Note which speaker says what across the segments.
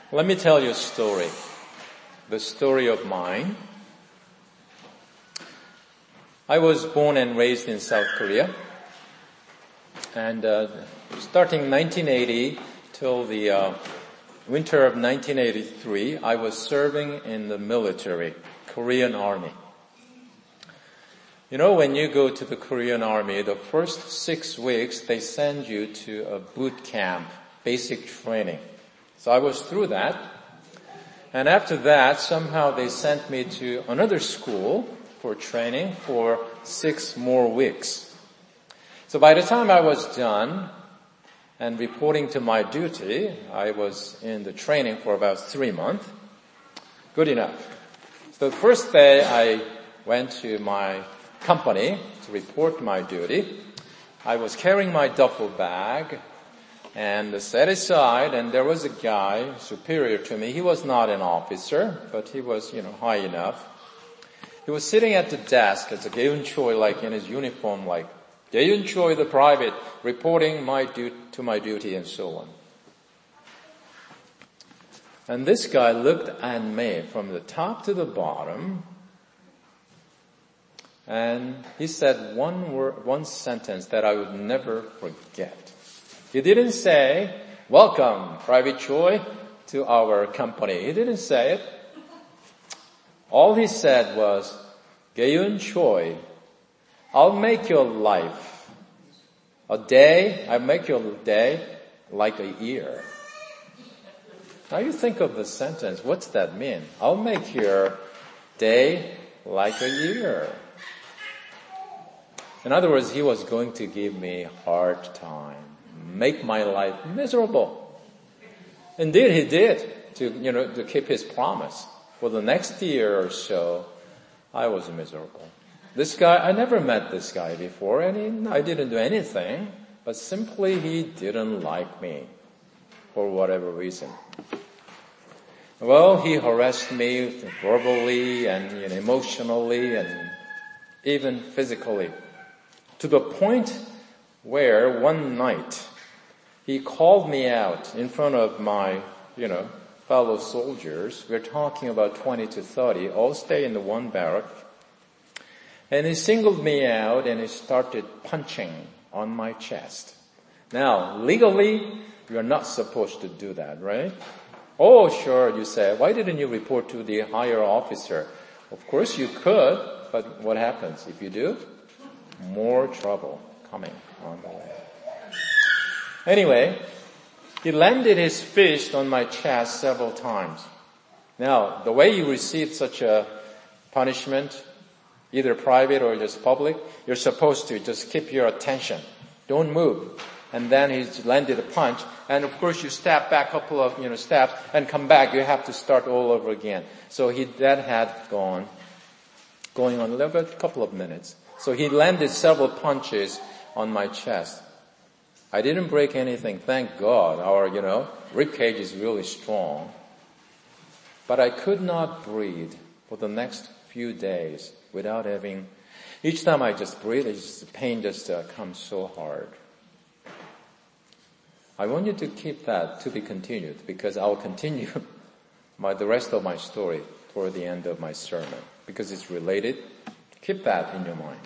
Speaker 1: Let me tell you a story. The story of mine. I was born and raised in South Korea. And starting 1980 till the winter of 1983, I was serving in the military, Korean Army. You know, when you go to the Korean Army, the first 6 weeks, they send you to a boot camp, basic training. So I was through that. And after that, somehow they sent me to another school for training for 6 more weeks. So by the time I was done and reporting to my duty, I was in the training for about 3 months. Good enough. So the first day I went to my company to report my duty. I was carrying my duffel bag and set aside, and there was a guy superior to me. He was not an officer, but he was, high enough. He was sitting at the desk as a Gaeun Choi, like in his uniform, like Gaeun Choi the private, reporting to my duty and so on. And this guy looked at me from the top to the bottom, and he said one sentence that I would never forget. He didn't say, "Welcome, Private Choi, to our company." He didn't say it. All he said was, "Gaeun Choi, I'll make your life I'll make your day like a year." Now you think of the sentence, what's that mean? I'll make your day like a year. In other words, he was going to give me a hard time, make my life miserable. Indeed, he did to keep his promise. For the next year or so, I was miserable. This guy, I never met this guy before, and I didn't do anything, but simply he didn't like me for whatever reason. Well, he harassed me verbally and emotionally and even physically, to the point where one night he called me out in front of my, fellow soldiers. We're talking about 20 to 30, all stay in the one barrack. And he singled me out and he started punching on my chest. Now, legally, you're not supposed to do that, right? Oh, sure, you say. Why didn't you report to the higher officer? Of course you could, but what happens if you do? More trouble coming on the way. Anyway, he landed his fist on my chest several times. Now, the way you receive such a punishment, either private or just public, you're supposed to just keep your attention. Don't move. And then he landed a punch, and of course you step back a couple of, steps and come back. You have to start all over again. So that had going on a couple of minutes. So he landed several punches on my chest. I didn't break anything, thank God. Our, rib cage is really strong. But I could not breathe for the next few days without having, each time I just breathe, the pain just comes so hard. I want you to keep that to be continued, because I'll continue the rest of my story toward the end of my sermon, because it's related. Keep that in your mind.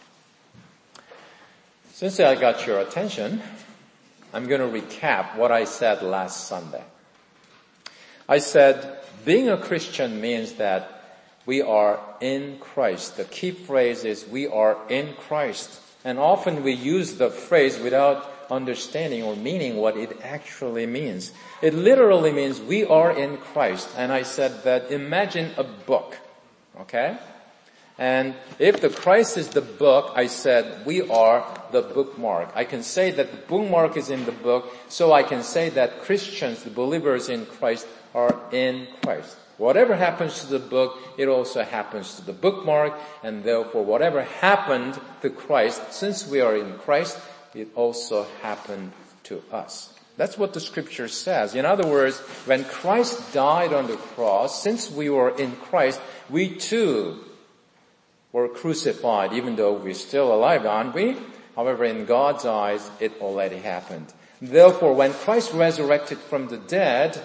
Speaker 1: Since I got your attention, I'm going to recap what I said last Sunday. I said, being a Christian means that we are in Christ. The key phrase is, we are in Christ. And often we use the phrase without understanding or meaning what it actually means. It literally means we are in Christ. And I said that imagine a book, okay? And if the Christ is the book, I said we are the bookmark. I can say that the bookmark is in the book, so I can say that Christians, the believers in Christ, are in Christ. Whatever happens to the book, it also happens to the bookmark, and therefore whatever happened to Christ, since we are in Christ, it also happened to us. That's what the scripture says. In other words, when Christ died on the cross, since we were in Christ, we too were crucified, even though we're still alive, aren't we? However, in God's eyes, it already happened. Therefore, when Christ resurrected from the dead,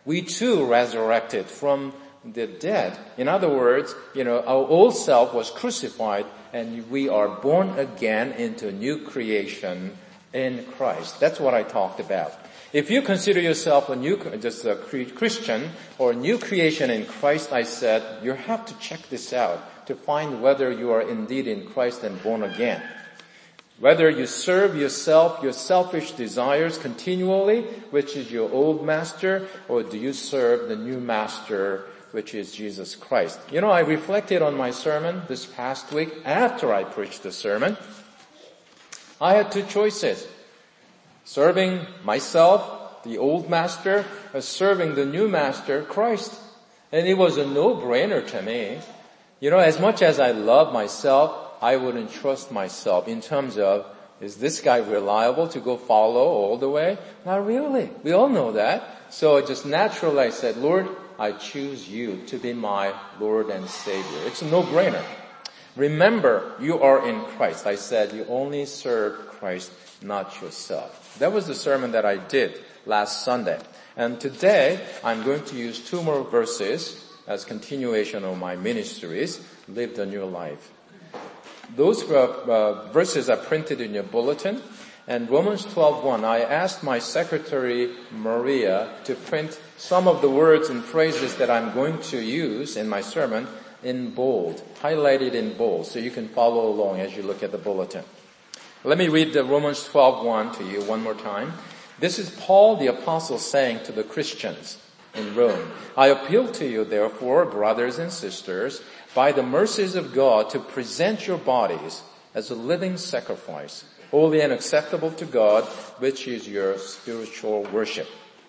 Speaker 1: we too resurrected from the dead. In other words, our old self was crucified and we are born again into a new creation in Christ. That's what I talked about. If you consider yourself just a Christian or a new creation in Christ, I said, you have to check this out to find whether you are indeed in Christ and born again. Whether you serve yourself, your selfish desires continually, which is your old master, or do you serve the new master, which is Jesus Christ. I reflected on my sermon this past week after I preached the sermon. I had two choices. Serving myself, the old master, or serving the new master, Christ. And it was a no-brainer to me. As much as I love myself, I wouldn't trust myself in terms of, is this guy reliable to go follow all the way? Not really. We all know that. So just naturally I said, Lord, I choose you to be my Lord and Savior. It's a no-brainer. Remember, you are in Christ. I said you only serve Christ, not yourself. That was the sermon that I did last Sunday. And today, I'm going to use 2 more verses as continuation of my mini-series, Live the New Life. Those verses are printed in your bulletin. And Romans 12:1, I asked my secretary, Maria, to print some of the words and phrases that I'm going to use in my sermon in bold, highlighted in bold, so you can follow along as you look at the bulletin. Let me read the Romans 12:1 to you one more time. This is Paul the Apostle saying to the Christians in Rome, I appeal to you therefore, brothers and sisters, by the mercies of God, to present your bodies as a living sacrifice, holy and acceptable to God, which is your spiritual worship.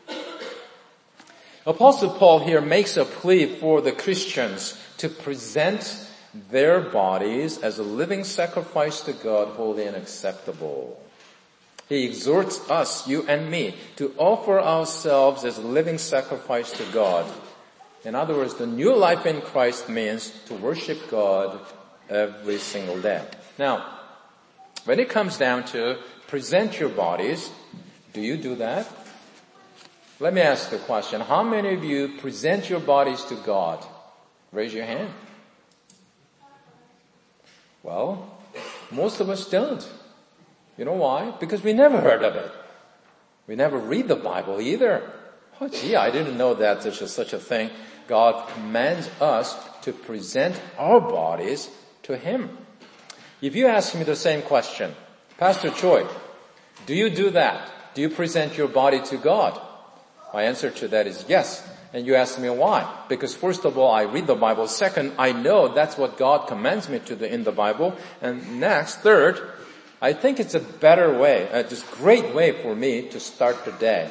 Speaker 1: Apostle Paul here makes a plea for the Christians to present their bodies as a living sacrifice to God, holy and acceptable. He exhorts us, you and me, to offer ourselves as a living sacrifice to God. In other words, the new life in Christ means to worship God every single day. Now, when it comes down to present your bodies, do you do that? Let me ask the question, how many of you present your bodies to God? Raise your hand. Well, most of us don't. You know why? Because we never heard of it. We never read the Bible either. Oh gee, I didn't know that there's such a thing. God commands us to present our bodies to Him. If you ask me the same question, Pastor Choi, do you do that? Do you present your body to God? My answer to that is yes. And you ask me why? Because first of all, I read the Bible. Second, I know that's what God commands me to do in the Bible. And next, third, I think it's a better way, just great way for me to start the day.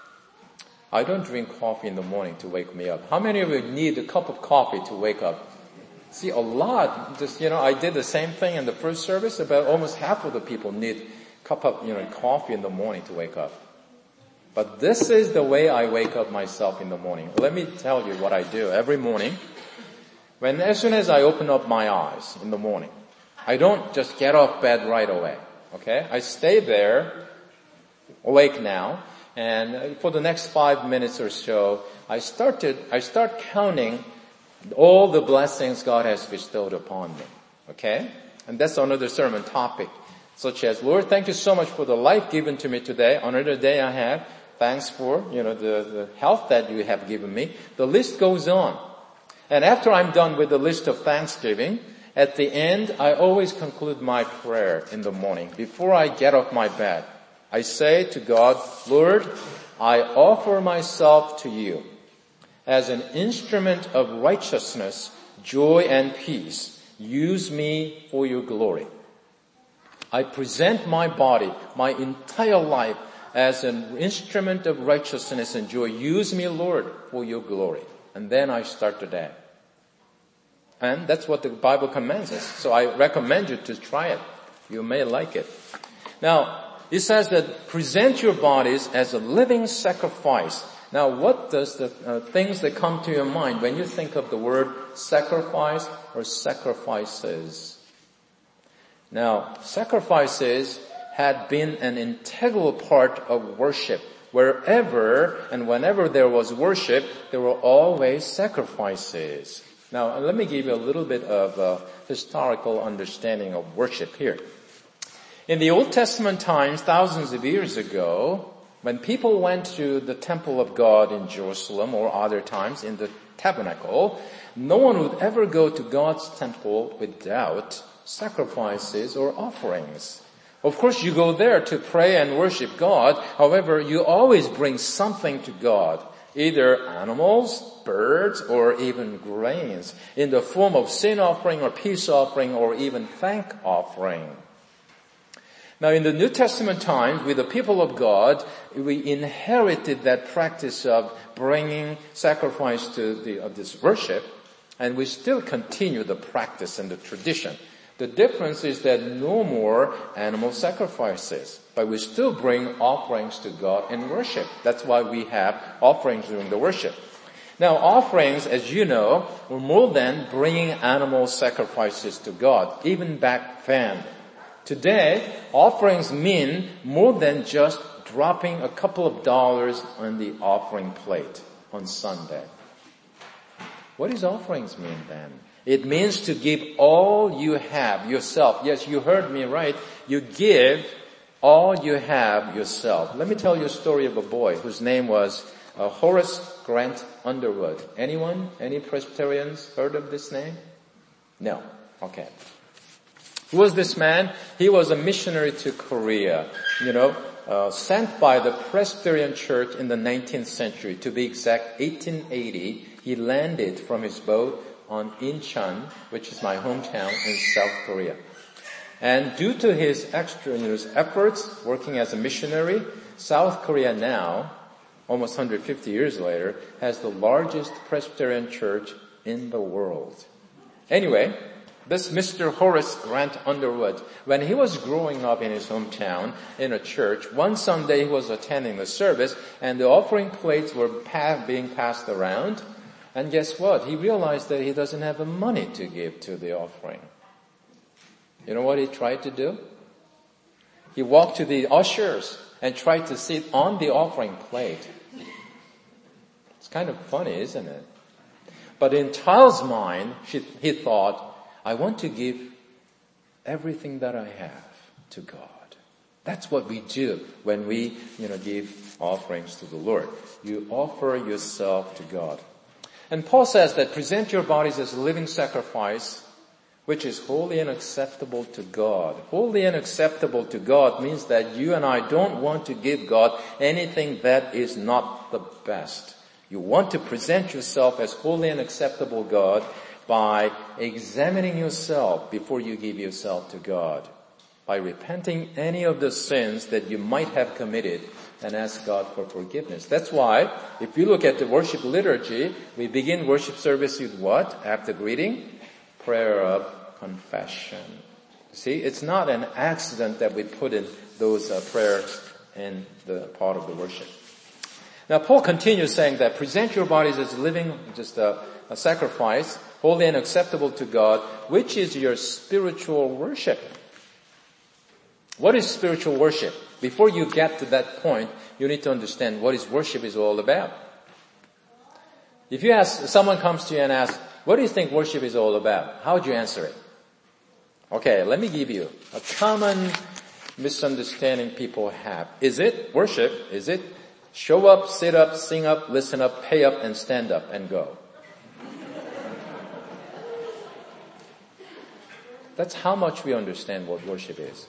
Speaker 1: I don't drink coffee in the morning to wake me up. How many of you need a cup of coffee to wake up? See, a lot. I did the same thing in the first service. About almost half of the people need a cup of, coffee in the morning to wake up. But this is the way I wake up myself in the morning. Let me tell you what I do every morning. As soon as I open up my eyes in the morning, I don't just get off bed right away. Okay? I stay there, awake now, and for the next 5 minutes or so, I start counting all the blessings God has bestowed upon me. Okay? And that's another sermon topic, such as, Lord, thank you so much for the life given to me today. Another day I have. Thanks for, the health that you have given me. The list goes on. And after I'm done with the list of thanksgiving, at the end, I always conclude my prayer in the morning. Before I get off my bed, I say to God, Lord, I offer myself to you as an instrument of righteousness, joy, and peace. Use me for your glory. I present my body, my entire life, as an instrument of righteousness and joy. Use me, Lord, for your glory. And then I start the day. And that's what the Bible commands us. So I recommend you to try it. You may like it. Now, it says that present your bodies as a living sacrifice. Now, what does the things that come to your mind when you think of the word sacrifice or sacrifices? Now, sacrifices had been an integral part of worship Wherever and whenever there was worship, there were always sacrifices. Now, let me give you a little bit of a historical understanding of worship here. In the Old Testament times, thousands of years ago, when people went to the temple of God in Jerusalem or other times in the tabernacle, no one would ever go to God's temple without sacrifices or offerings. Of course, you go there to pray and worship God. However, you always bring something to God, either animals, birds, or even grains, in the form of sin offering or peace offering or even thank offering. Now, in the New Testament times, with the people of God, we inherited that practice of bringing sacrifice to this worship, and we still continue the practice and the tradition. The difference is that no more animal sacrifices, but we still bring offerings to God in worship. That's why we have offerings during the worship. Now, offerings, as you know, were more than bringing animal sacrifices to God, even back then. Today, offerings mean more than just dropping a couple of dollars on the offering plate on Sunday. What does offerings mean then? It means to give all you have yourself. Yes, you heard me right. You give all you have yourself. Let me tell you a story of a boy whose name was Horace Grant Underwood. Anyone? Any Presbyterians heard of this name? No. Okay. Who was this man? He was a missionary to Korea, sent by the Presbyterian Church in the 19th century. To be exact, 1880, he landed from his boat on Incheon, which is my hometown in South Korea. And due to his extraneous efforts working as a missionary, South Korea now, almost 150 years later, has the largest Presbyterian church in the world. Anyway, this Mr. Horace Grant Underwood, when he was growing up in his hometown in a church, one Sunday he was attending the service and the offering plates were being passed around. And guess what? He realized that he doesn't have the money to give to the offering. You know what he tried to do? He walked to the ushers and tried to sit on the offering plate. It's kind of funny, isn't it? But in child's mind, he thought, I want to give everything that I have to God. That's what we do when we, give offerings to the Lord. You offer yourself to God. And Paul says that present your bodies as a living sacrifice, which is holy and acceptable to God. Holy and acceptable to God means that you and I don't want to give God anything that is not the best. You want to present yourself as holy and acceptable God by examining yourself before you give yourself to God, by repenting any of the sins that you might have committed and ask God for forgiveness. That's why, if you look at the worship liturgy, we begin worship service with what? After greeting, prayer of confession. See, it's not an accident that we put in those prayers in the part of the worship. Now, Paul continues saying that present your bodies as living, just a sacrifice, holy and acceptable to God, which is your spiritual worship. What is spiritual worship? Before you get to that point, you need to understand what is worship is all about. If someone comes to you and asks, what do you think worship is all about? How would you answer it? Okay, let me give you a common misunderstanding people have. Is it worship? Is it show up, sit up, sing up, listen up, pay up, and stand up and go? That's how much we understand what worship is.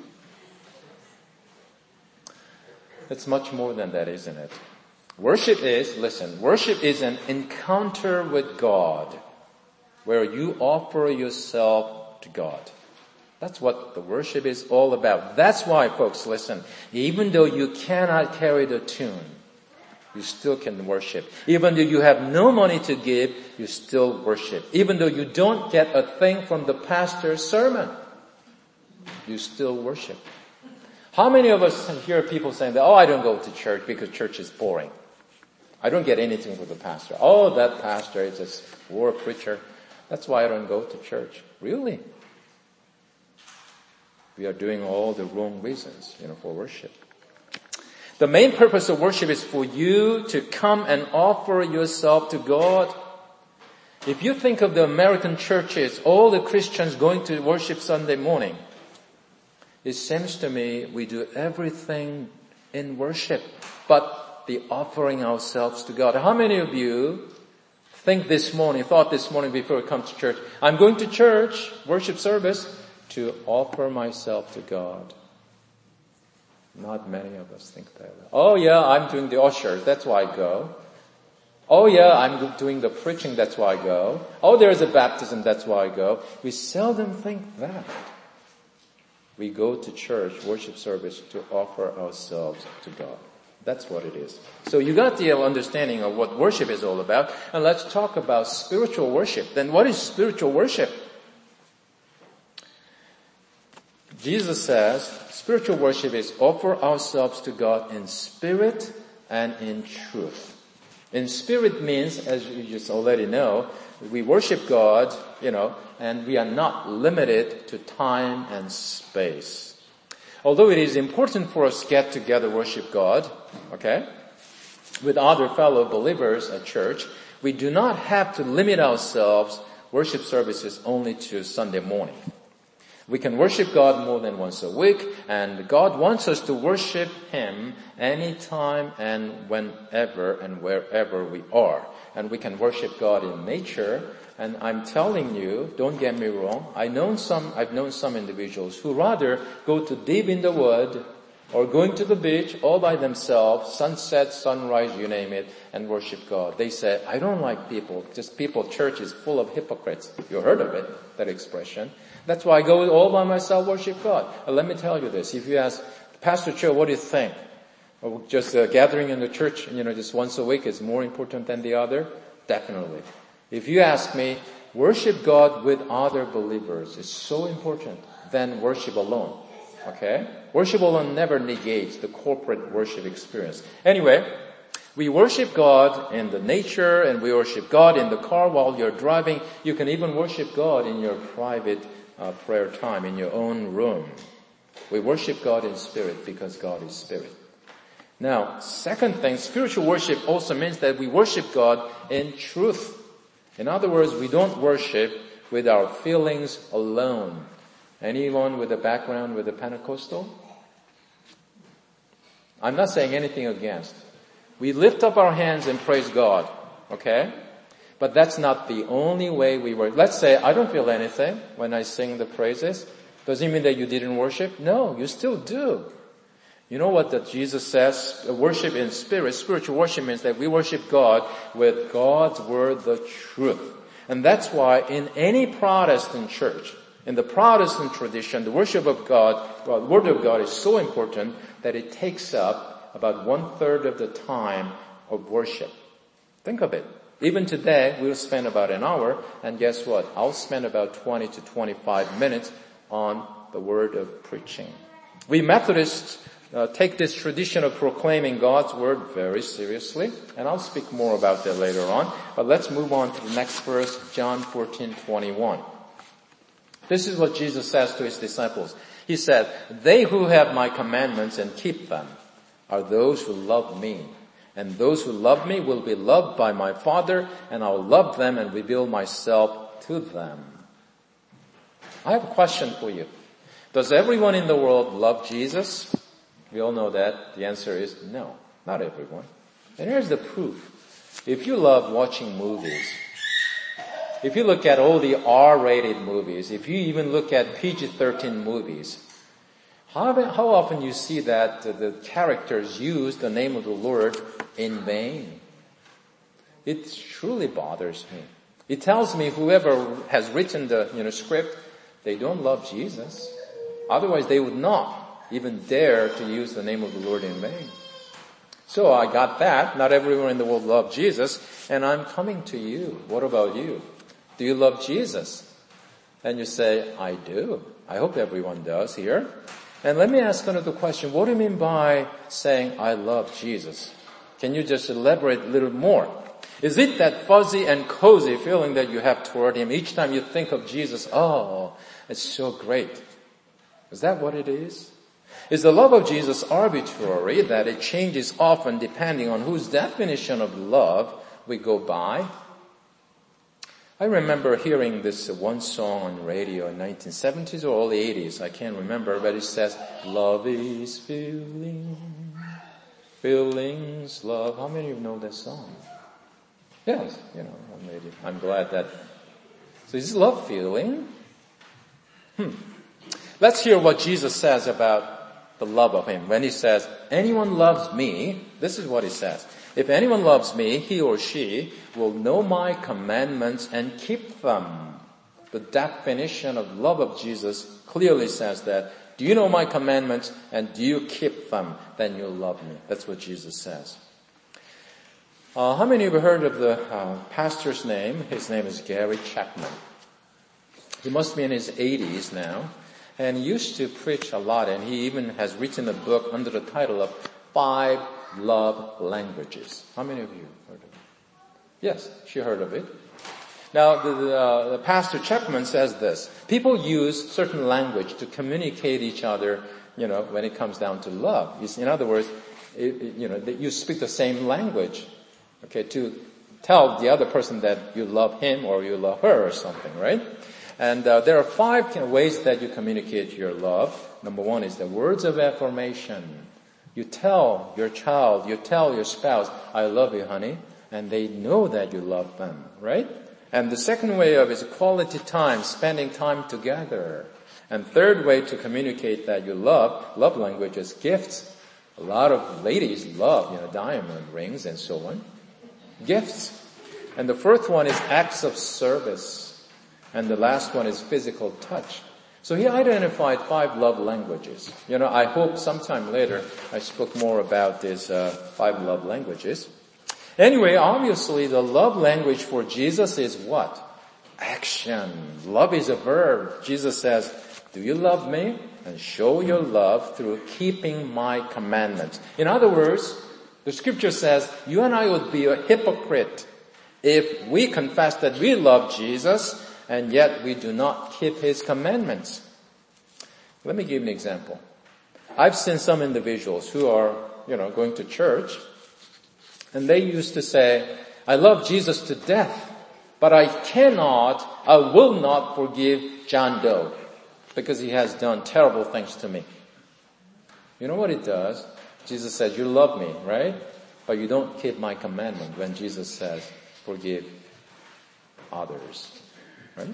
Speaker 1: It's much more than that, isn't it? Worship is an encounter with God where you offer yourself to God. That's what the worship is all about. That's why, folks, listen, even though you cannot carry the tune, you still can worship. Even though you have no money to give, you still worship. Even though you don't get a thing from the pastor's sermon, you still worship. How many of us hear people saying that, I don't go to church because church is boring. I don't get anything from the pastor. That pastor is just a war preacher. That's why I don't go to church. Really? We are doing all the wrong reasons, for worship. The main purpose of worship is for you to come and offer yourself to God. If you think of the American churches, all the Christians going to worship Sunday morning, it seems to me we do everything in worship, but the offering ourselves to God. How many of you thought this morning before you come to church, I'm going to church, worship service, to offer myself to God? Not many of us think that way. Oh yeah, I'm doing the ushers, that's why I go. Oh yeah, I'm doing the preaching, that's why I go. Oh, there's a baptism, that's why I go. We seldom think that. We go to church, worship service, to offer ourselves to God. That's what it is. So you got the understanding of what worship is all about. And let's talk about spiritual worship. Then what is spiritual worship? Jesus says spiritual worship is offer ourselves to God in spirit and in truth. In spirit means, as you just already know, we worship God, and we are not limited to time and space. Although it is important for us to get together, worship God, with other fellow believers at church, we do not have to limit ourselves, worship services, only to Sunday morning. We can worship God more than once a week, and God wants us to worship Him anytime and whenever and wherever we are. And we can worship God in nature, and I'm telling you, don't get me wrong, I've known some individuals who rather go to deep in the wood or going to the beach all by themselves, sunset, sunrise, you name it, and worship God. They say, I don't like people, church is full of hypocrites. You heard of it, that expression. That's why I go all by myself, worship God. Let me tell you this. If you ask, Pastor Cho, what do you think? Or just gathering in the church, just once a week is more important than the other? Definitely. If you ask me, worship God with other believers is so important than worship alone. Okay? Worship alone never negates the corporate worship experience. Anyway, we worship God in the nature, and we worship God in the car while you're driving. You can even worship God in your private prayer time, in your own room. We worship God in spirit because God is spirit. Now, second thing, spiritual worship also means that we worship God in truth. In other words, we don't worship with our feelings alone. Anyone with a background with a Pentecostal? I'm not saying anything against. We lift up our hands and praise God, okay? But that's not the only way we worship. Let's say I don't feel anything when I sing the praises. Does it mean that you didn't worship? No, you still do. You know what that Jesus says? Worship in spirit. Spiritual worship means that we worship God with God's word, the truth. And that's why in any Protestant church, in the Protestant tradition, the worship of God, the word of God is so important that it takes up about 1/3 of the time of worship. Think of it. Even today, we'll spend about an hour, and guess what? I'll spend about 20 to 25 minutes on the word of preaching. We Methodists take this tradition of proclaiming God's word very seriously, and I'll speak more about that later on. But let's move on to the next verse, John 14:21. This is what Jesus says to his disciples. He said, "They who have my commandments and keep them are those who love me. And those who love me will be loved by my Father, and I'll love them and reveal myself to them." I have a question for you. Does everyone in the world love Jesus? We all know that. The answer is no, not everyone. And here's the proof. If you love watching movies, if you look at all the R-rated movies, if you even look at PG-13 movies, how often you see that the characters use the name of the Lord in vain? It truly bothers me. It tells me whoever has written the script, they don't love Jesus. Otherwise they would not even dare to use the name of the Lord in vain. So I got that. Not everyone in the world loves Jesus, and I'm coming to you. What about you? Do you love Jesus? And you say, I do. I hope everyone does here. And let me ask another question. What do you mean by saying, I love Jesus? Can you just elaborate a little more? Is it that fuzzy and cozy feeling that you have toward Him each time you think of Jesus? Oh, it's so great. Is that what it is? Is the love of Jesus arbitrary, that it changes often depending on whose definition of love we go by? I remember hearing this one song on radio in 1970s or early 80s. I can't remember, but it says, love is feeling, feelings, love. How many of you know that song? Yes, I'm glad that. So is love feeling? Let's hear what Jesus says about the love of Him. When He says, anyone loves me, this is what He says. If anyone loves me, he or she will know my commandments and keep them. The definition of love of Jesus clearly says that, do you know my commandments and do you keep them? Then you love me. That's what Jesus says. How many of you heard of the pastor's name? His name is Gary Chapman. He must be in his 80s now. And he used to preach a lot, and he even has written a book under the title of 5 Love Languages. How many of you heard of it? Yes, she heard of it. Now, the Pastor Chapman says this. People use certain language to communicate each other, when it comes down to love. In other words, you speak the same language, to tell the other person that you love him or you love her or something, right? And there are 5 ways that you communicate your love. Number 1 is the words of affirmation. You tell your child, you tell your spouse, I love you, honey, and they know that you love them, right? And the second way is quality time, spending time together. And third way to communicate that you love language is gifts. A lot of ladies love, diamond rings and so on. Gifts. And the fourth one is acts of service. And the last one is physical touch. So he identified 5 love languages. I hope sometime later I spoke more about these 5 love languages. Anyway, obviously the love language for Jesus is what? Action. Love is a verb. Jesus says, do you love me? And show your love through keeping my commandments. In other words, the scripture says, you and I would be a hypocrite if we confess that we love Jesus and yet we do not keep His commandments. Let me give you an example. I've seen some individuals who are, going to church, and they used to say, I love Jesus to death, but I will not forgive John Doe because he has done terrible things to me. You know what it does? Jesus says, you love me, right? But you don't keep my commandment when Jesus says, forgive others. Right?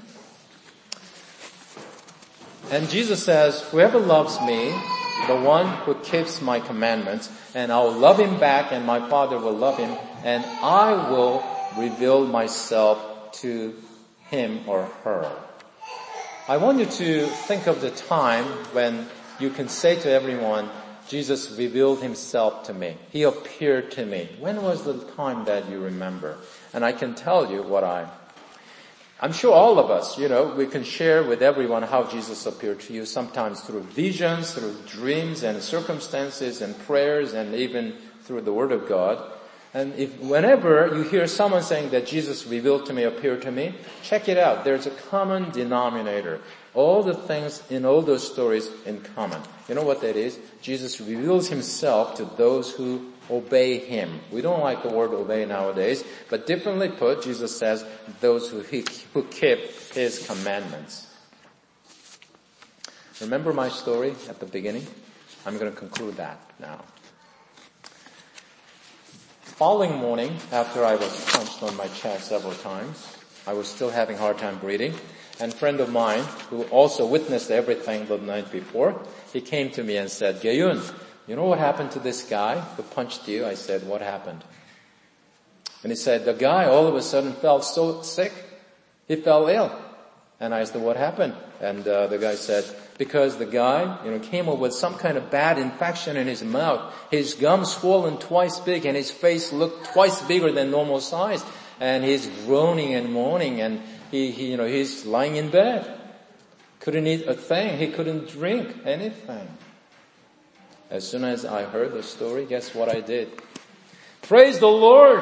Speaker 1: And Jesus says, whoever loves me, the one who keeps my commandments, and I'll love him back and my Father will love him, and I will reveal myself to him or her. I want you to think of the time when you can say to everyone, Jesus revealed himself to me. He appeared to me. When was the time that you remember? And I can tell you what I'm sure all of us, we can share with everyone how Jesus appeared to you, sometimes through visions, through dreams and circumstances and prayers and even through the Word of God. And whenever you hear someone saying that Jesus revealed to me, appeared to me, check it out. There's a common denominator. All the things in all those stories in common. You know what that is? Jesus reveals himself to those who obey him. We don't like the word obey nowadays, but differently put, Jesus says those who keep his commandments. Remember my story at the beginning? I'm going to conclude that now. Following morning, after I was punched on my chest several times, I was still having a hard time breathing. And a friend of mine, who also witnessed everything the night before, he came to me and said, Gayun, you know what happened to this guy who punched you? I said, what happened? And he said, the guy all of a sudden felt so sick. He fell ill. And I said, what happened? And the guy said, because the guy, came up with some kind of bad infection in his mouth. His gums swollen twice big and his face looked twice bigger than normal size. And he's groaning and moaning and he's lying in bed. Couldn't eat a thing. He couldn't drink anything. As soon as I heard the story, guess what I did? Praise the Lord!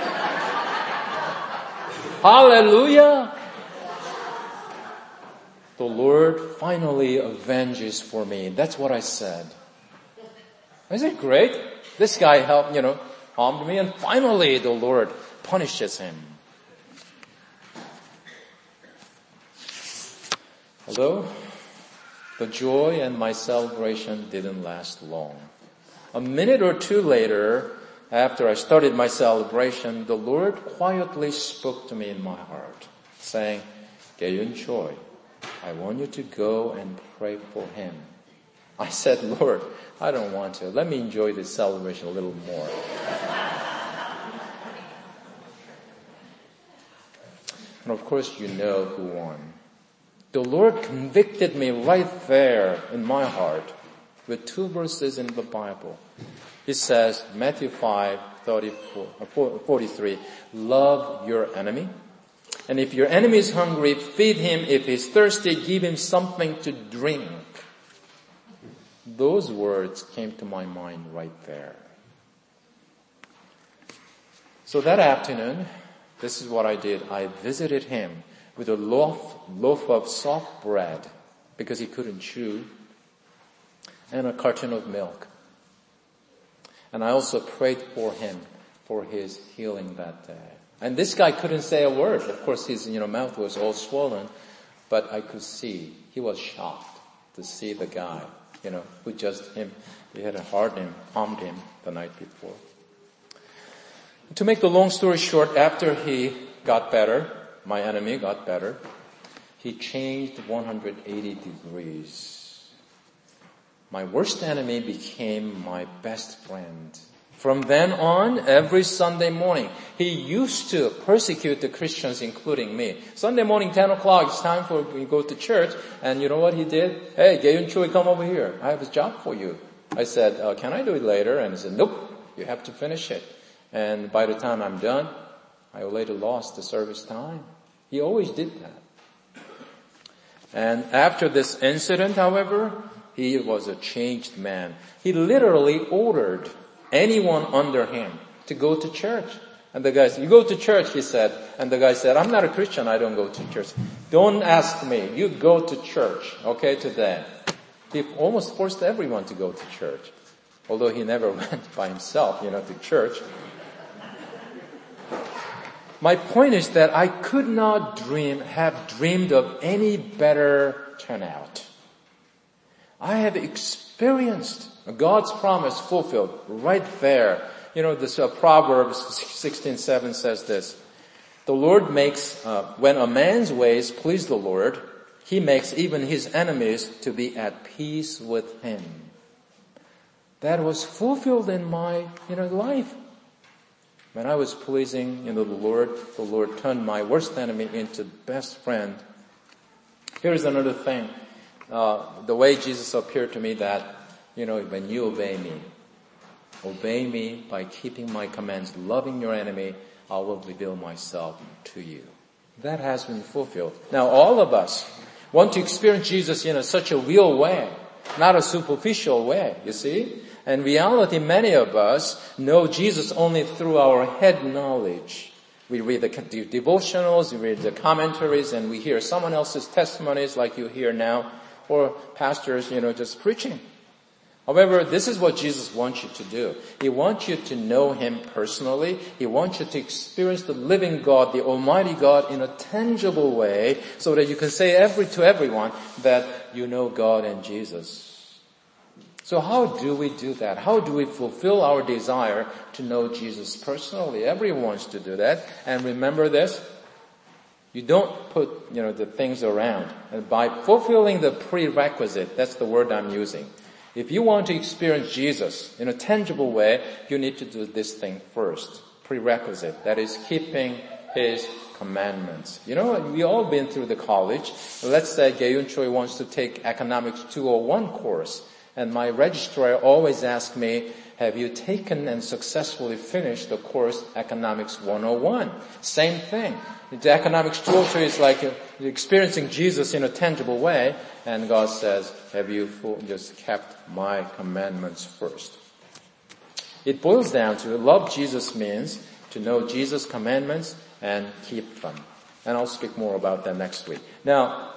Speaker 1: Hallelujah! the Lord finally avenges for me. That's what I said. Isn't it great? This guy harmed me, and finally the Lord punishes him. Although the joy and my celebration didn't last long. A minute or two later, after I started my celebration, the Lord quietly spoke to me in my heart, saying, Gae-yun Choi, I want you to go and pray for him. I said, Lord, I don't want to. Let me enjoy this celebration a little more. And of course, you know who won. The Lord convicted me right there in my heart with 2 verses in the Bible. It says, Matthew 5:43, love your enemy. And if your enemy is hungry, feed him. If he's thirsty, give him something to drink. Those words came to my mind right there. So that afternoon, this is what I did. I visited him with a loaf of soft bread because he couldn't chew, and a carton of milk. And I also prayed for him for his healing that day. And this guy couldn't say a word. Of course, his mouth was all swollen, but I could see he was shocked to see the guy, who he had harmed him the night before. To make the long story short, after he got better, my enemy got better, he changed 180 degrees. My worst enemy became my best friend. From then on, every Sunday morning, he used to persecute the Christians, including me. Sunday morning, 10 o'clock, it's time for we go to church. And you know what he did? Hey, Gae-yun Choi, come over here. I have a job for you. I said, can I do it later? And he said, nope, you have to finish it. And by the time I'm done, I already lost the service time. He always did that. And after this incident, however, he was a changed man. He literally ordered anyone under him to go to church. And the guy said, you go to church, he said. And the guy said, I'm not a Christian, I don't go to church. Don't ask me, you go to church, okay, today. He almost forced everyone to go to church. Although he never went by himself, to church. My point is that I could not have dreamed of any better turnout. I have experienced God's promise fulfilled right there. This Proverbs 16:7 says this. The Lord makes, when a man's ways please the Lord, he makes even his enemies to be at peace with him. That was fulfilled in my, life. When I was pleasing, the Lord turned my worst enemy into best friend. Here's another thing. The way Jesus appeared to me that, when you obey me by keeping my commands, loving your enemy, I will reveal myself to you. That has been fulfilled. Now all of us want to experience Jesus in such a real way, not a superficial way, you see? In reality, many of us know Jesus only through our head knowledge. We read the devotionals, we read the commentaries, and we hear someone else's testimonies like you hear now, or pastors, just preaching. However, this is what Jesus wants you to do. He wants you to know him personally. He wants you to experience the living God, the Almighty God, in a tangible way, so that you can say to everyone that you know God and Jesus. So how do we do that? How do we fulfill our desire to know Jesus personally? Everyone wants to do that. And remember this, you don't put, the things around. And by fulfilling the prerequisite, that's the word I'm using. If you want to experience Jesus in a tangible way, you need to do this thing first. Prerequisite. That is keeping his commandments. We all been through the college. Let's say Gae-yun Choi wants to take Economics 201 course. And my registrar always asks me, have you taken and successfully finished the course Economics 101? Same thing. The Economics 202 is like experiencing Jesus in a tangible way. And God says, have you just kept my commandments first? It boils down to love Jesus means to know Jesus' commandments and keep them. And I'll speak more about that next week. Now,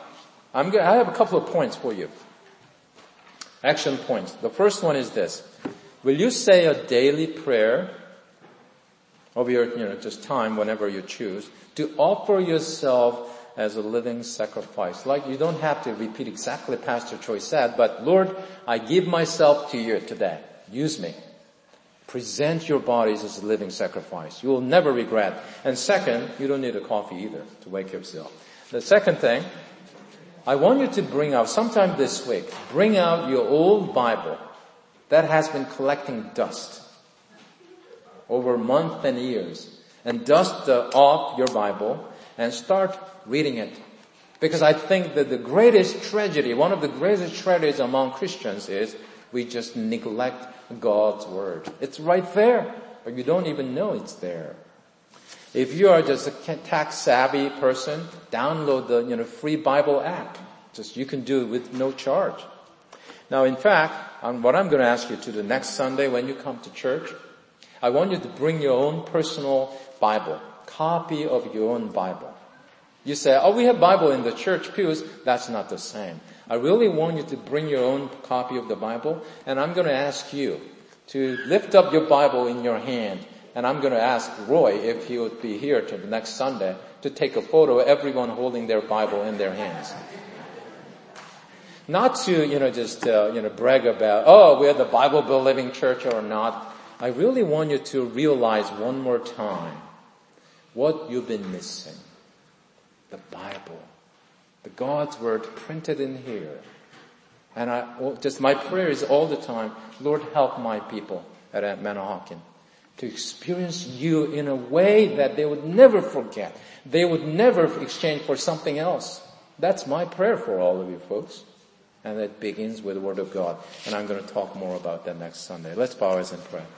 Speaker 1: I have a couple of points for you. Action points. The first one is this. Will you say a daily prayer of your, just time whenever you choose to offer yourself as a living sacrifice? Like you don't have to repeat exactly Pastor Choi said, but Lord, I give myself to you today. Use me. Present your bodies as a living sacrifice. You will never regret. And second, you don't need a coffee either to wake yourself. The second thing, I want you to bring out, sometime this week, bring out your old Bible that has been collecting dust over months and years, and dust off your Bible and start reading it. Because I think that the greatest tragedy, one of the greatest tragedies among Christians is we just neglect God's Word. It's right there, but you don't even know it's there. If you are just a tech-savvy person, download the free Bible app. You can do it with no charge. Now, in fact, what I'm going to ask you to do next Sunday when you come to church, I want you to bring your own personal Bible, copy of your own Bible. You say, we have Bible in the church pews. That's not the same. I really want you to bring your own copy of the Bible, and I'm going to ask you to lift up your Bible in your hand, and I'm going to ask Roy if he would be here to the next Sunday to take a photo of everyone holding their Bible in their hands. Not to, brag about, we're the Bible-believing church or not. I really want you to realize one more time what you've been missing. The Bible. The God's Word printed in here. And my prayer is all the time, Lord, help my people at Manahawkin to experience you in a way that they would never forget. They would never exchange for something else. That's my prayer for all of you folks. And it begins with the Word of God. And I'm going to talk more about that next Sunday. Let's bow our heads and pray.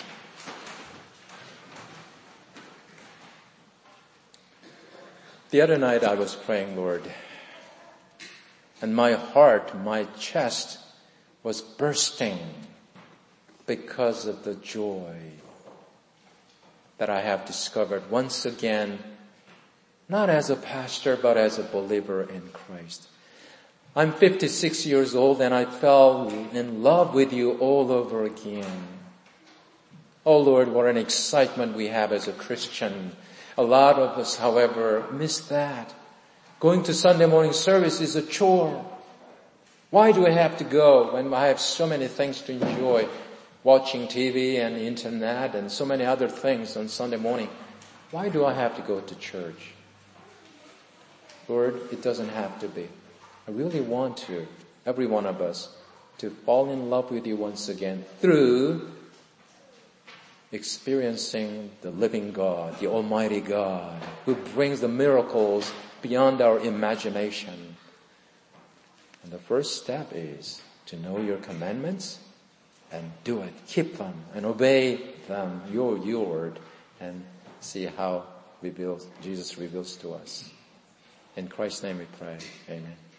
Speaker 1: The other night I was praying, Lord, and my heart, my chest was bursting because of the joy that I have discovered once again, not as a pastor, but as a believer in Christ. I'm 56 years old and I fell in love with you all over again. Oh Lord, what an excitement we have as a Christian. A lot of us, however, miss that. Going to Sunday morning service is a chore. Why do I have to go when I have so many things to enjoy? Watching TV and internet and so many other things on Sunday morning. Why do I have to go to church? Lord, it doesn't have to be. I really want to, every one of us, to fall in love with you once again through experiencing the living God, the Almighty God, who brings the miracles beyond our imagination. And the first step is to know your commandments and do it. Keep them and obey them, your word, and see how Jesus reveals to us. In Christ's name we pray. Amen.